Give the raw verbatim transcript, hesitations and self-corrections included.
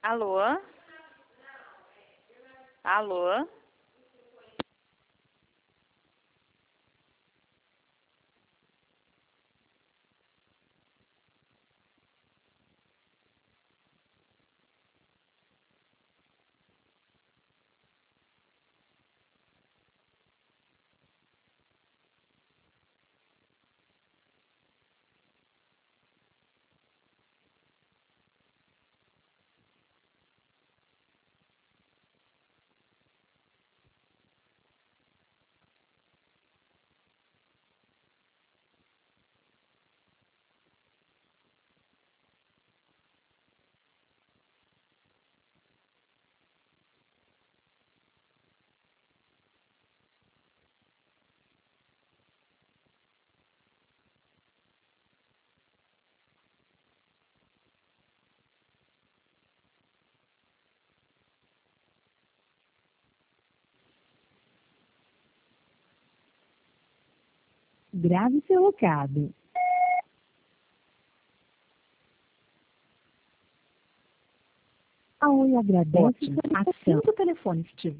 Alô? Alô? Grave seu recado. A Oi agradece Ótimo. sua Assim ligação. que o telefone estiver